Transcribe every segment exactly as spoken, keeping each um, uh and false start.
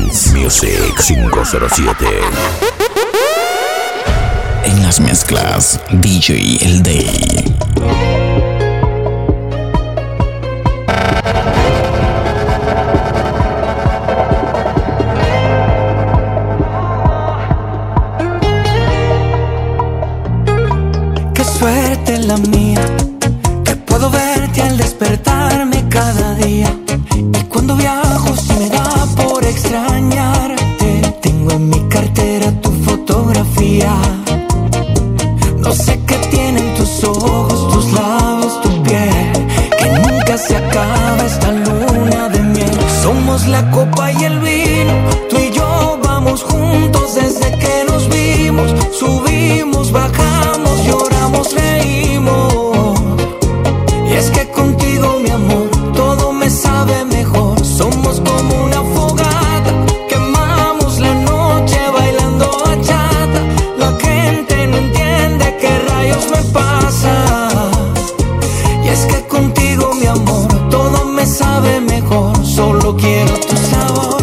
Games Music cinco cero siete. En las mezclas, D J El Day. Suerte la mía, que puedo verte al despertarme cada día. Y cuando viajo si me da por extrañarte. Tengo en mi cartera tu fotografía. No sé qué tienen tus ojos, tus labios, tu piel, que nunca se acaba esta luna de miel. Somos la copa y el vino, tú y yo vamos juntos desde que nos vimos. Subimos, bajamos, lloramos, reímos. Y es que contigo, mi amor, todo me sabe mejor. Somos como una fogata, quemamos la noche bailando bachata. La gente no entiende qué rayos me pasa. Y es que contigo, mi amor, todo me sabe mejor. Solo quiero tu sabor.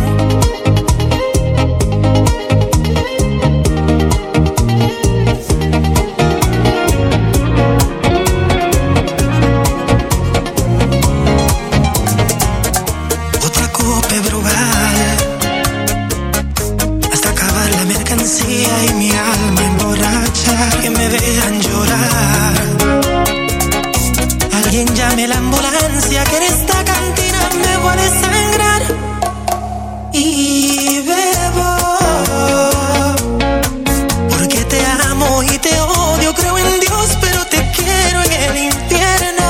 Y mi alma emborracha, que me vean llorar. Alguien llame la ambulancia, que en esta cantina me voy a desangrar. Y bebo, porque te amo y te odio. Creo en Dios, pero te quiero en el infierno.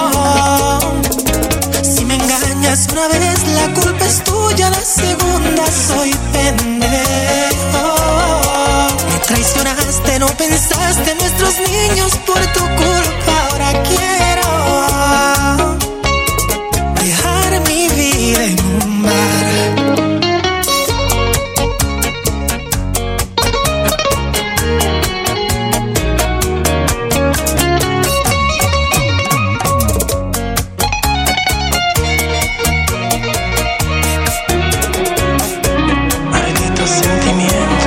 Si me engañas una vez, la culpa es tuya. La segunda soy pendejo. Traicionaste, no pensaste en nuestros niños. Por tu culpa ahora quiero dejar mi vida en un bar. Maldito sentimiento.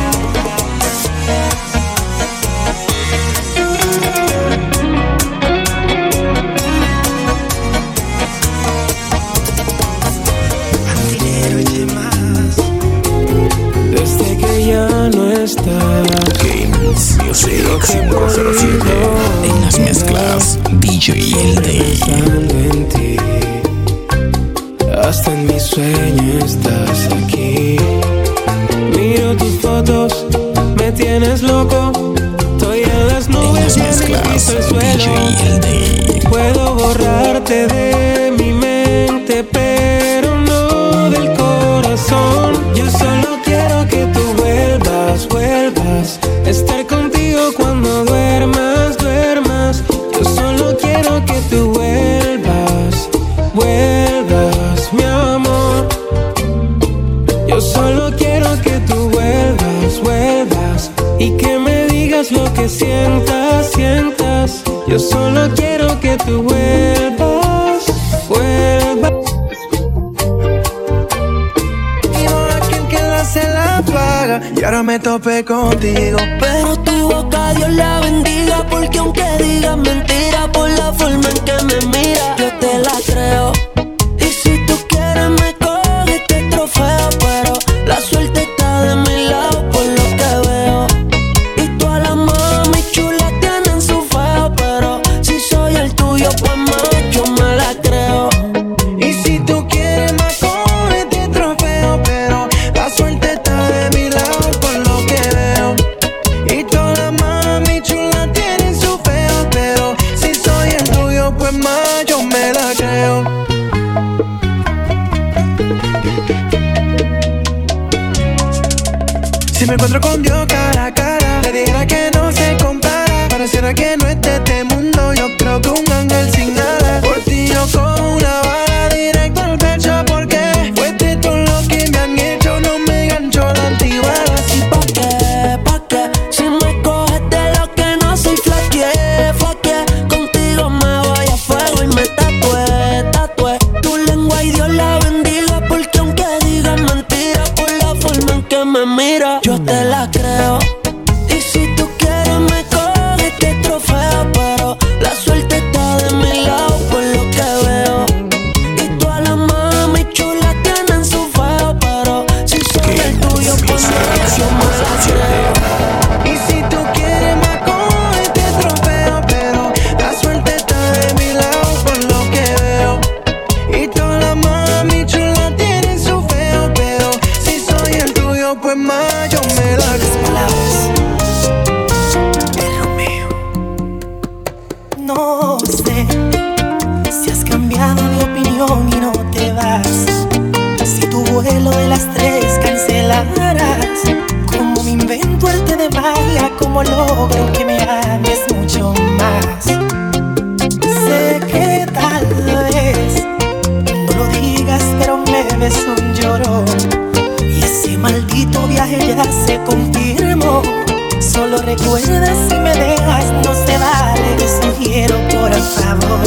Games Music cinco cero siete. En las mezclas, D J El Day. En ti, hasta en mi sueño estás aquí. Miro tus fotos, me tienes loco. Estoy en las nubes, en las mezclas, el suelo. D J El Day. Puedo borrarte de mi mente, pero no del corazón. Yo solo quiero que tú vuelvas, vuelvas. Estar contigo cuando duermas, duermas. Yo solo quiero que tú vuelvas, vuelvas, mi amor. Yo solo quiero que tú vuelvas, vuelvas. Y que me digas lo que sientas, sientas. Yo solo quiero que tú vuelvas, vuelvas. Se la apaga y ahora me topé contigo. Pero tu boca Dios la bendiga, porque aunque digas mentira, por la forma en que me mira, yo te la creo. Y si tú quieres me coges este trofeo, pero la suerte está de mi lado por lo que veo. Y todas las mami chulas tienen su feo, pero si soy el tuyo pues más yo me la creo. Y si tú quieres me coges este trofeo, pero la suerte está de mi lado por lo que veo. Y todas las mami chulas tienen su feo, pero si soy el tuyo pues más yo me la creo. Si me encuentro con Dios cara a cara, le dijera que no se compara. Pareciera que no es de este mundo, yo creo que un ángel sin alas. Por ti yo cojo una bala directo al pecho, porque fuiste todo lo que me han hecho, no me gancho la antibalas. ¿Y pa' qué? ¿Pa' qué? Si me coges de lo que no soy, flaqueé, flaqueé. Contigo me voy a fuego y me tatué, tatué. Tu lengua y Dios la bendiga, porque aunque digan mentiras, chula tienen su feo, pero si soy el tuyo, pues yo me la creo. Y si tú quieres más con este trofeo, pero la suerte está de mi lado por lo que veo. Y todas las mami chulas tienen su feo, pero si soy el tuyo, pues más yo me la creo. No sé si has cambiado de opinión y no te vas. Si tu vuelo de las tres cancelarás. Como me invento arte de magia, como logro que me ames mucho más. Sé que tal vez no lo digas, pero me ves un llorón. Y ese maldito viaje ya se confirmó. Solo recuerda, si me dejas no se vale. Te sugiero por favor,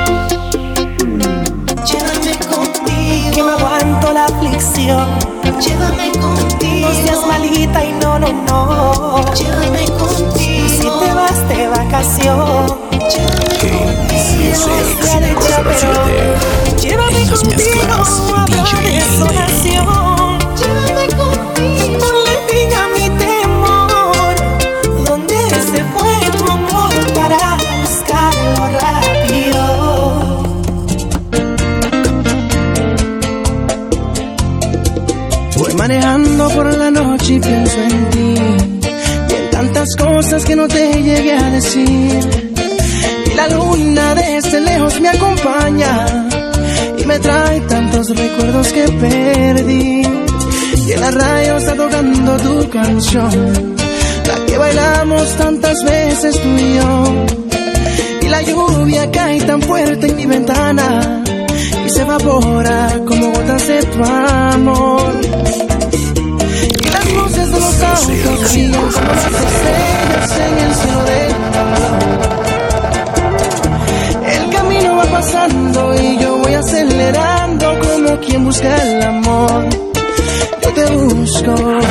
llévame contigo, que no aguanto la aflicción. Llévame contigo, no seas malita y no, no, no. Llévame contigo, si te vas de vacación. Llévame contigo, llévame contigo, habla de desolación. Llévame contigo, ponle fin a mi temor. ¿Dónde se fue tu amor para buscarlo rápido? Voy manejando por la noche y pienso en ti, y en tantas cosas que no te llegué a decir. Y la luna desde lejos me acompaña y me trae tantos recuerdos que perdí. Y en la radio está tocando tu canción, la que bailamos tantas veces tú y yo. Y la lluvia cae tan fuerte en mi ventana y se evapora como gotas de tu amor. Y las luces de los autos brillan como las estrellas en el cielo del amor. El camino va pasando y yo voy acelerando como quien busca el amor. Yo te busco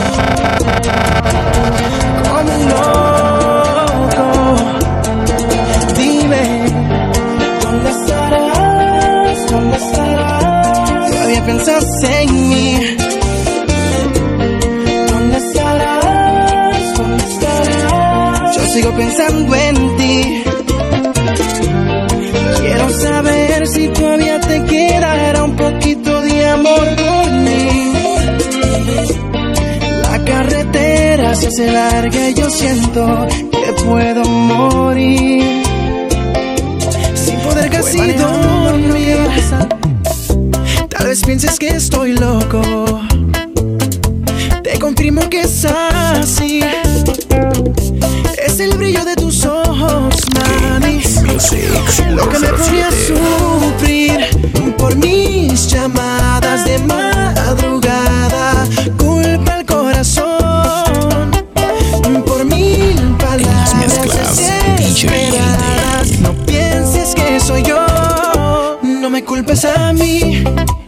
como un loco. Dime, ¿dónde estarás? ¿Dónde estarás? Todavía piensas en mí. ¿Dónde estarás? ¿Dónde estarás? Yo sigo pensando en ti. Quiero saber si todavía te quedará un poquito de amor por mí. La carretera se hace larga y yo siento que puedo morir sin poder casi dormir. Tal vez pienses que estoy loco, te confirmo que es así. Es el brillo de tus ojos, mami, lo que me pone a sufrir por mis llamadas de madrugada. Culpa al corazón por mil palabras desesperadas. No pienses que soy yo, no me culpes a mí.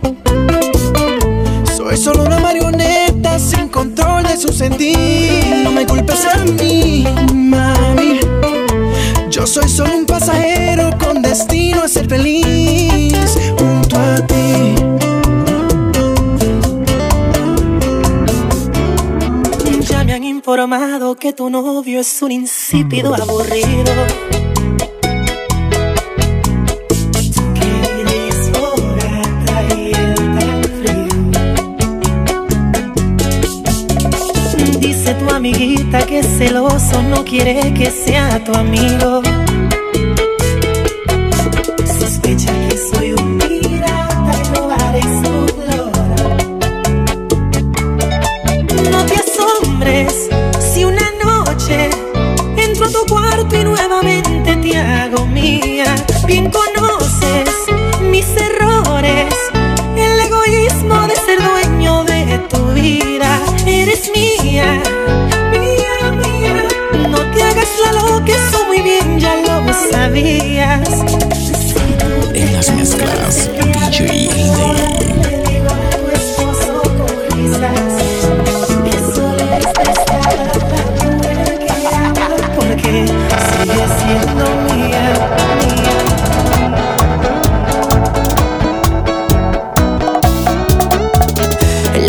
Soy solo una marioneta sin control de su sentir. No me culpes a mí, mami. Yo soy solo un pasajero con destino a ser feliz junto a ti. Ya me han informado que tu novio es un insípido aburrido. Amiguita que es celoso, no quiere que sea tu amigo. Sospecha que soy un pirata y robaré su flor. No te asombres si una noche entro a tu cuarto y nuevamente te hago mía. Bien conoces mis errores, el egoísmo de ser dueño de tu vida. Eres mía, la loca, eso muy bien ya lo sabías. En las mezclas, D J L D. Porque sigue siendo mía, mía.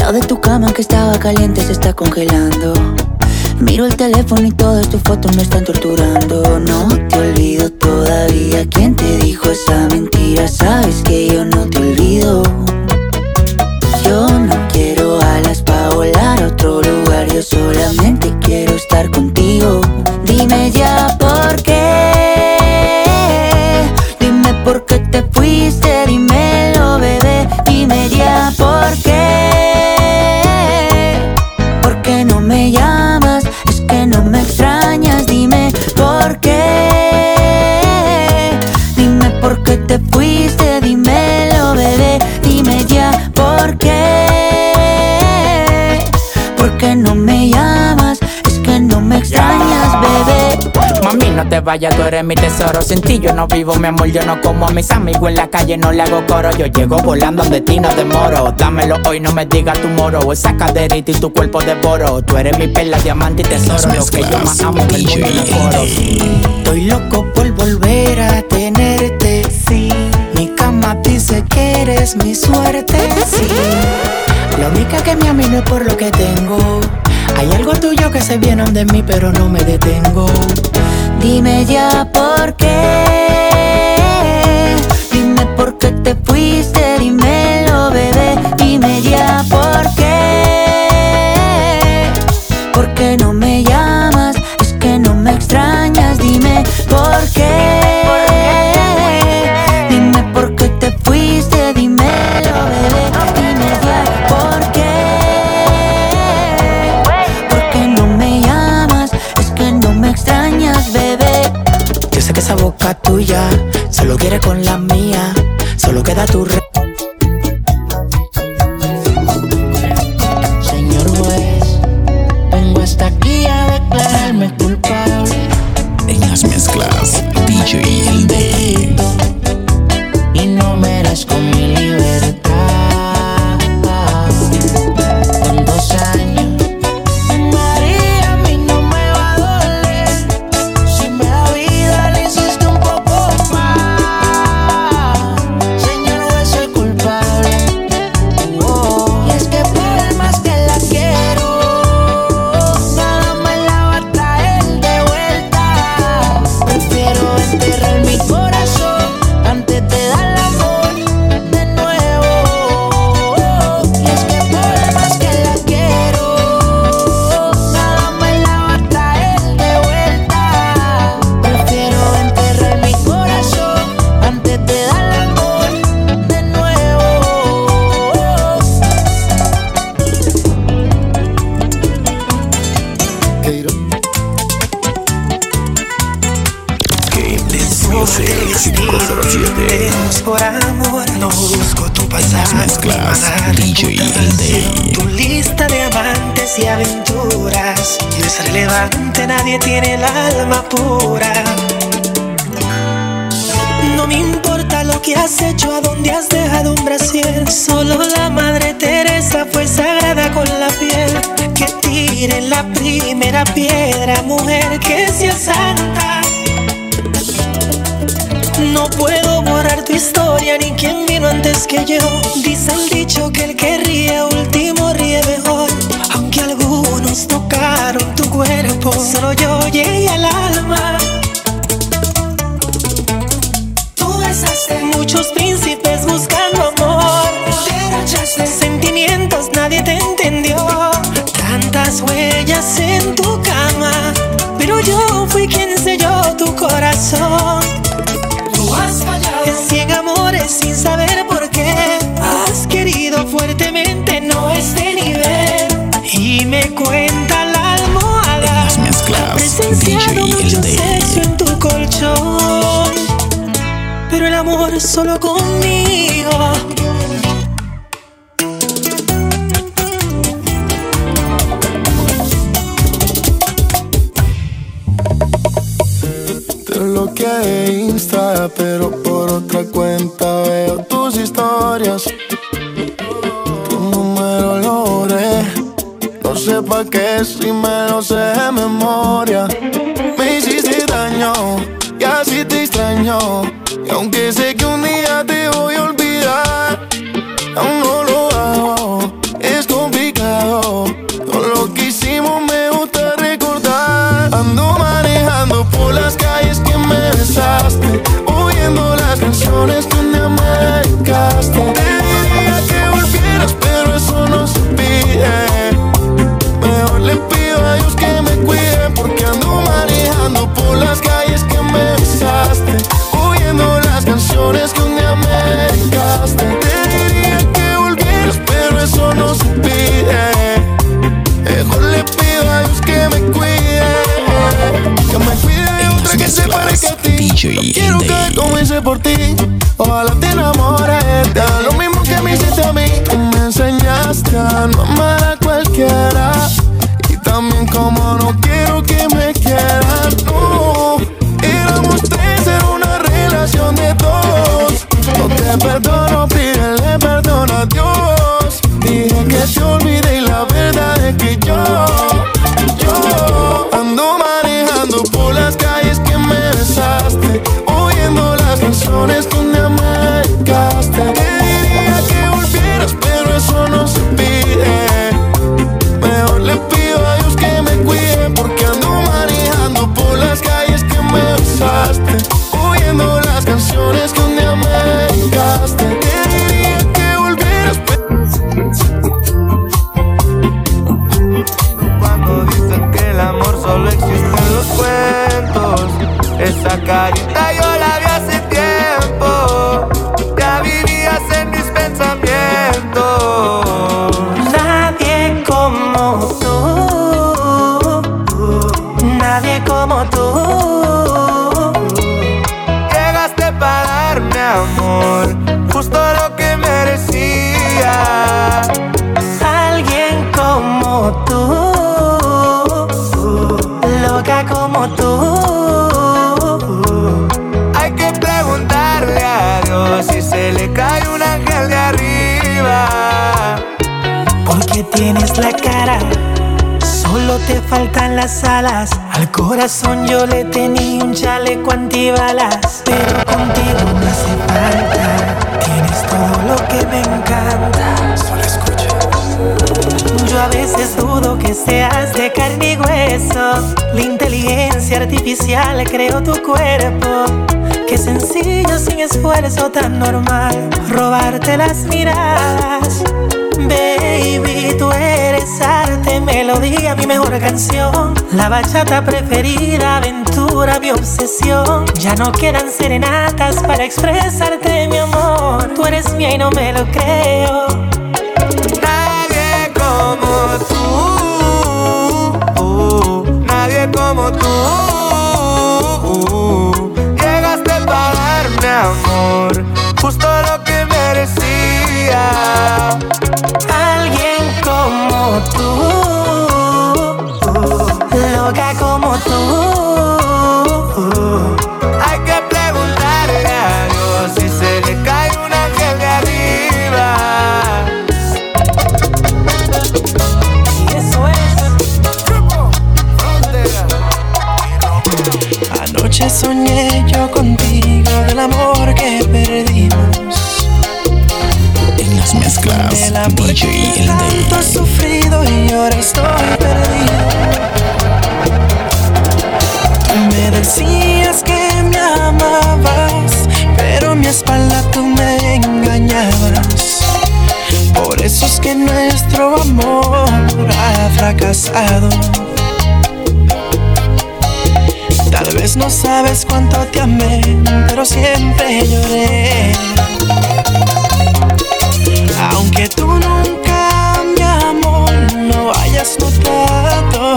lado de tu cama que estaba caliente se está congelando. Miro el teléfono y todas tus fotos me están torturando. No te olvido todavía. ¿Quién te dijo esa mentira? Sabes que yo no te olvido. Yo no quiero alas pa' volar a otro lugar. Yo solamente quiero estar contigo. Dime ya por qué. Dime por qué te fuiste. Dímelo, bebé. Dime ya por qué. ¿Por qué no me llamas? Es que no me extrañas. Dime por qué. Dime por qué te fuiste. Dímelo, bebé. Dime ya por qué. ¿Por qué no me llamas? Es que no me extrañas, bebé. Mami, no te vayas, tú eres mi tesoro. Sin ti yo no vivo, mi amor, yo no como a mis amigos en la calle, no le hago coro. Yo llego volando de ti, no demoro. Dámelo hoy, no me digas tu moro. Esa caderita y tu cuerpo devoro. Tú eres mi perla, diamante y tesoro. Lo que yo más amo del mundo en el coro. Estoy loco por volver a tenerte, sí. Mi cama dice que eres mi suerte, sí. La única que me amino es por lo que tengo. Hay algo tuyo que se viene de mí, pero no me detengo. Dime ya por qué. Dime por qué te fuiste. Dímelo, bebé. Dime ya por qué. ¿Por qué no me llamas? Es que no me extrañas. Dime por qué. Dime por qué te fuiste. Dímelo, bebé. Dime ya por qué. ¿Por qué no me llamas? Es que no me extrañas, bebé. Yo sé que esa boca tuya solo quiere con la mía. Solo queda tu re... Señor juez, vengo hasta aquí a declararme culpable. En las mezclas, D J El D. Y no merezco mi libertad. Con dos años, María, a mí no me va a doler. Si me da vida, le hiciste un poco más. Señor juez, soy culpable. Oh. Y es que por más que la quiero, nada me la va a traer de vuelta. Prefiero enterrar mi corazón antes de dar el amor de nuevo. Y es que por más que la quiero, nada me la va a traer de vuelta. Prefiero enterrar mi corazón antes de dar el amor de nuevo. Game Dance Music cinco cero siete. Por amor, no busco tu En las pasado. mezclas, D J El D. Tu lista de amantes y aventuras no es relevante, nadie tiene el alma pura. No me importa lo que has hecho, a dónde has dejado un brasier. Solo la Madre Teresa fue sagrada con la piel. Que tire la primera piedra, mujer, que sea santa. No puedo borrar tu historia ni quién vino antes que yo. Dice el dicho que el que ríe último ríe mejor. Aunque algunos tocaron tu cuerpo, solo yo llegué al alma. Tú besaste muchos príncipes buscando amor. Derrochaste sentimientos, nadie te entendió. Tantas huellas en tu cama, pero yo fui quien selló tu corazón. Tú has fallado en cien amores sin saber por qué. Has querido fuertemente, no este nivel. Y me cuenta la almohada. En las mezclas, Presenciado D J mucho El D. sexo en tu colchón, pero el amor solo conmigo. Te bloqueé de Insta, pero por otra cuenta veo tus historias. Tu número lo borré, no sé pa' qué si me lo sé de memoria. Me hiciste daño y así te extraño. Y aunque sé que un día te voy a olvidar, aún no lo hago, es complicado. por ti, ojalá te enamores. Te haga lo mismo que me hiciste a mí. Tú me enseñaste a no amar a cualquiera, y también como no quiero que me quieras. No, éramos tres en una relación de dos. No te perdono, pídele perdón a Dios. Dije que te olvidé y la verdad es que yo, yo ando manejando por las calles que me besaste, oyendo las canciones que un día me dedicaste. Te diría que volvieras, pero eso no se pide. Mejor le pido a Dios que me cuide, porque ando manejando por las calles que me besaste, oyendo las canciones que un día me dedicaste. Te diría que volvieras, pero cuando dicen que el amor solo existe en los cuentos, esa carita yo la vi hace tiempo, ya vivías en mis pensamientos. Nadie como tú, nadie como tú. Llegaste para darme amor, justo lo que merecía. Alguien como tú, loca como tú. Hay que preguntarle a Dios si se le cae un ángel de arriba. Porque tienes la cara, solo te faltan las alas. Al corazón yo le tenía un chaleco antibalas, pero contigo no hace falta. Tienes todo lo que me encanta. Solo escucha. Yo a veces dudo que seas de carne y hueso. La inteligencia artificial creó tu cuerpo. Qué sencillo, sin esfuerzo, tan normal robarte las miradas. Baby, tú eres arte, melodía, mi mejor canción. La bachata preferida, aventura, mi obsesión. Ya no quedan serenatas para expresarte mi amor. Tú eres mía y no me lo creo. Nadie como tú, uh, nadie como tú. Uh, llegaste para darme amor, justo lo que merecía. Alguien como tú, loca como tú. Hay que preguntarle a Dios si se le cae un ángel de arriba. Y eso es Frontera. Anoche soñé yo contigo del amor que perdimos. En las mezclas, El amor D J que El tanto he D. sufrido y ahora estoy perdido. Me decías que me amabas, pero a mi espalda tú me engañabas. Por eso es que nuestro amor ha fracasado. Tal vez no sabes cuánto te amé, pero siempre lloré. Aunque tú nunca, mi amor, lo hayas notado,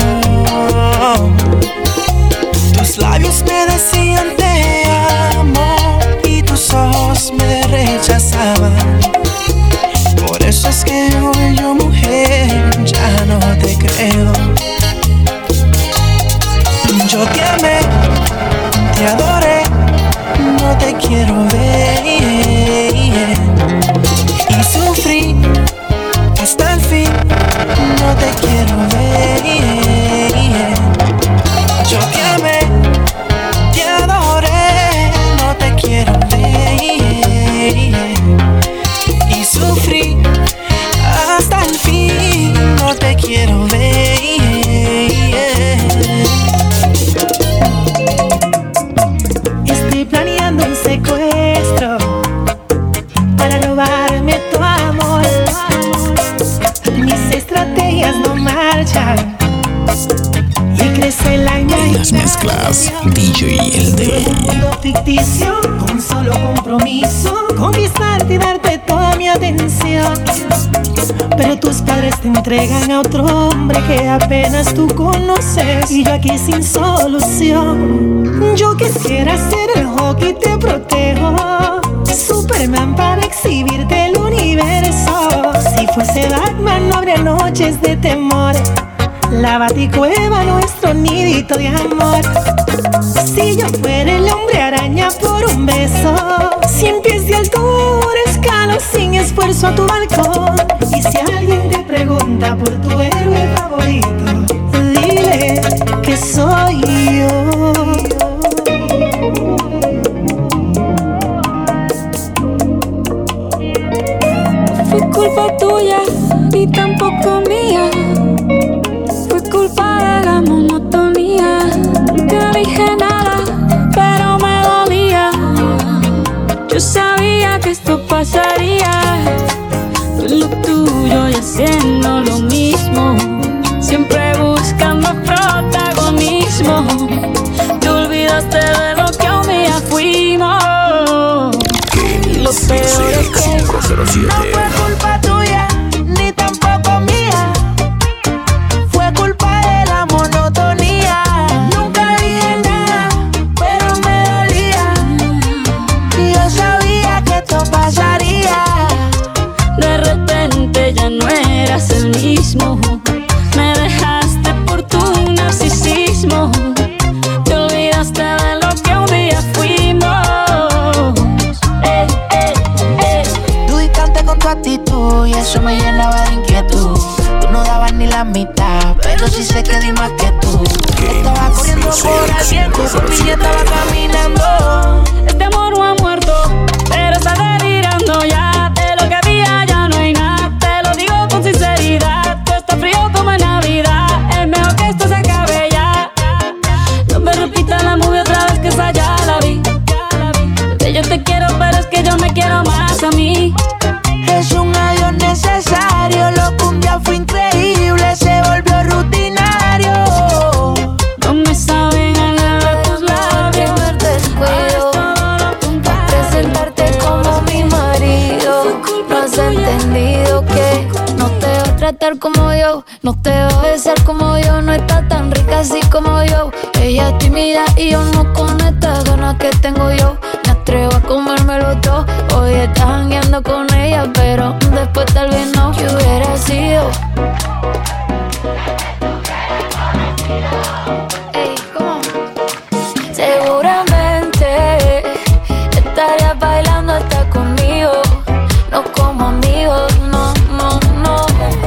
tus labios me decían te amo y tus ojos me rechazaban. Por eso es que hoy yo, mujer, ya no te creo. Yo te amé, te adoré, no te quiero ver. Y sufrí hasta el fin, no te quiero ver. Yo te amé, te adoré, no te quiero ver. Y sufrí hasta el fin, no te quiero ver. Estoy planeando un secuestro para robarme tu amor. Mis estrategias no marchan y crece la imaginación. En las mezclas, D J El D. Un mundo ficticio, con solo compromiso, conquistarte y darte toda mi mi atención, pero tus padres te entregan a otro hombre que apenas tú conoces, y yo aquí sin solución. Yo quisiera ser el Hulk y te protejo, Superman para exhibirte el universo. Si fuese Batman no habría noches de temor, la Baticueva nuestro nidito de amor. Si yo fuera el hombre araña por un beso, cien pies de altura escalo sin esfuerzo a tu balcón. Y si alguien te pregunta por tu héroe favorito, dile que soy yo. No fue culpa tuya, ni tampoco mía. Fue culpa de la monotonía. Nunca dije nada, pero me dolía. Yo sabía que esto pasaría. Tú en lo tuyo y haciendo lo mismo, siempre buscando protagonismo. Te olvidaste de lo que un día fuimos. Y lo peor es que no fue culpa tuya, ni tampoco mía. Fue culpa de la monotonía. Nunca dije nada, pero me dolía. Y yo sabía que esto pasaría. De repente ya no eras el mismo. Me dejaste por tu narcisismo. Te olvidaste de lo que un día fuimos. Eh, eh, eh. Tú distante con tu actitud y eso me llenaba de inquietud. Tú no dabas ni la mitad, pero sí sé que di más que tú. Estaba corriendo por el viento, por mí ya estaba caminando. Este amor no ha muerto, pero está delirando ya. De lo que había ya no hay nada, te lo digo con sinceridad. Tú estás frío como en Navidad, es mejor que esto se acabe ya. No me repita la movie otra vez, que esa ya la vi. Bebé, yo te quiero, pero es que yo me quiero más a mí. Es un adiós necesario, lo que un día fue increíble se volvió rutinario. No me saben a nada tus labios. Descuido para presentarte como mi marido. No has entendido que no te va a tratar como yo, no te va a besar como yo, no está tan rica así como yo. Ella es tímida y yo no con estas ganas que tengo yo. Me atrevo a comérmelo todo. Hoy estás jangueando con ella, pero después tal vez no. ¿Qué hubiera sido? Ey, ¿cómo? Seguramente estarías bailando hasta conmigo, no como amigos, no, no, no.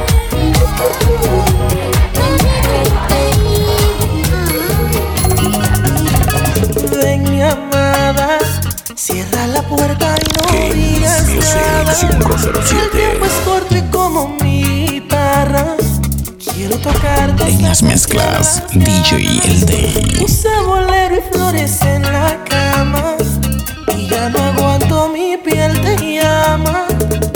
Ven mi amada, cierra la puerta y no digas nada. El tiempo es corto y como mi guitarra quiero tocarte. En las mezclas, D J El Day. Puse bolero y flores en la cama y ya no aguanto, mi piel te llama.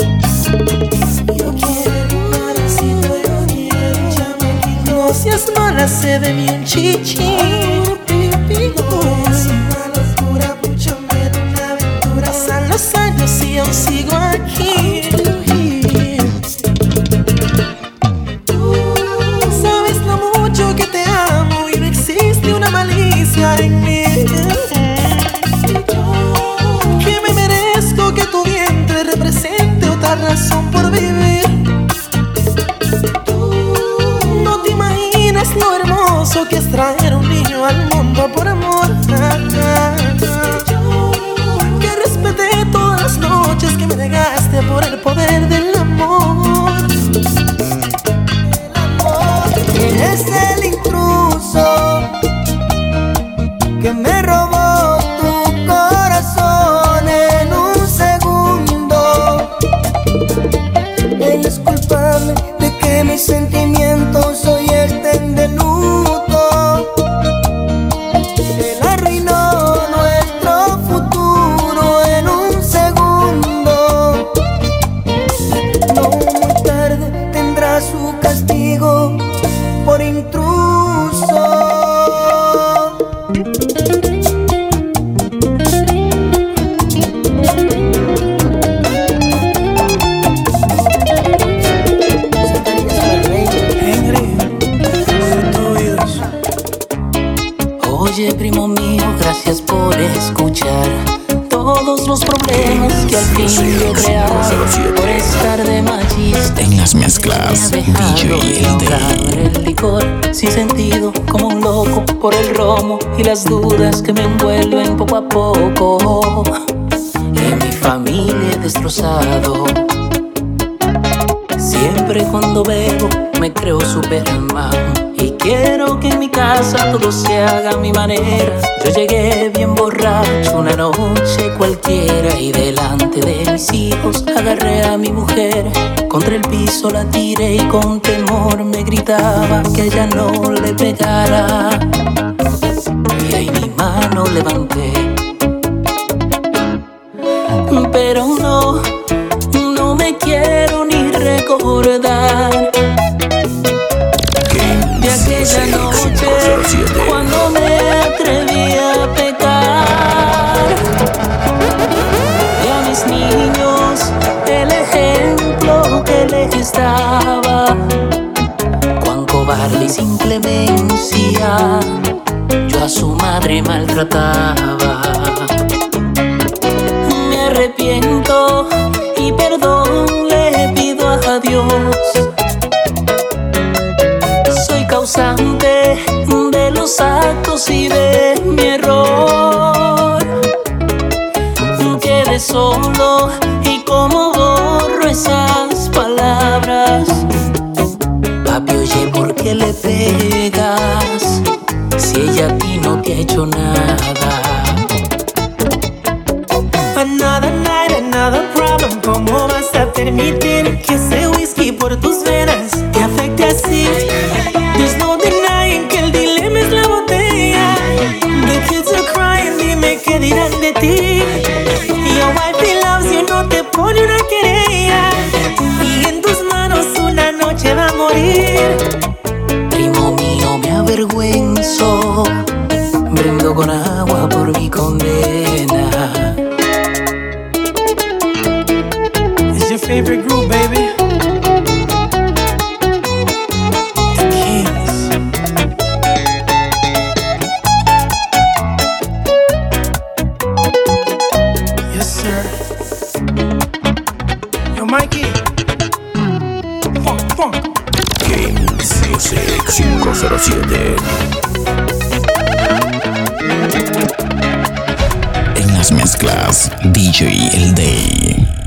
Yo quiero un abracito, yo quiero chamaquito. No seas mala, se ve bien chichi. Es una locura, mucho menos una aventura. Pasan los años y aún sigo aquí. Tú sabes lo mucho que te amo y no existe una malicia en mí. Que me merezco que tu vientre represente otra razón por vivir. Tú no te imaginas lo hermoso que es traer un niño al mundo por amor. Que respeté todas las noches que me negaste por el poder del amor. Eres el intruso que me robó tu corazón en un segundo. Él es culpable de que mis sentimientos hoy estén de luto. Él arruinó nuestro futuro en un segundo. No muy tarde tendrá su castigo por intruso. mundo creado por estar de machista. En las mezclas, D J El Day. El licor sin sentido como un loco por el romo y las dudas que me envuelven poco a poco. En mi familia he destrozado. Siempre cuando bebo me creo Superman y quiero que en mi casa todo se haga a mi manera. Yo llegué bien borracho una noche cualquiera y delante de mis hijos agarré a mi mujer. Contra el piso la tiré y con temor me gritaba que ella no le pegara. Y ahí mi mano levanté, pero no, no me quiero ni recordar de aquella noche cuando me atreví a pecar. Y a mis niños el ejemplo que les daba, cuán cobarde y sin clemencia yo a su madre maltrataba. Me arrepiento y perdón le pido a Dios. Soy causante de los actos y de mi error. Quedé solo y como borro esas palabras. Papi, oye, ¿por qué le pegas si ella a ti no te ha hecho nada? Another night, another problem. ¿Cómo vas a permitir que ese whisky por tus venas te afecte así? There's no denying que el dilema es la botella. The kids are crying, dime qué dirán de ti. Your wife loves you, no te pone una querella. Y en tus manos una noche va a morir. Primo mío, me avergüenzo. Brindo con agua por mi condena. It's your favorite group, baby. The Kings. Yes, sir. Yo, Mikey. Funk, funk. Kings Music cinco cero siete. En las mezclas, D J El Day.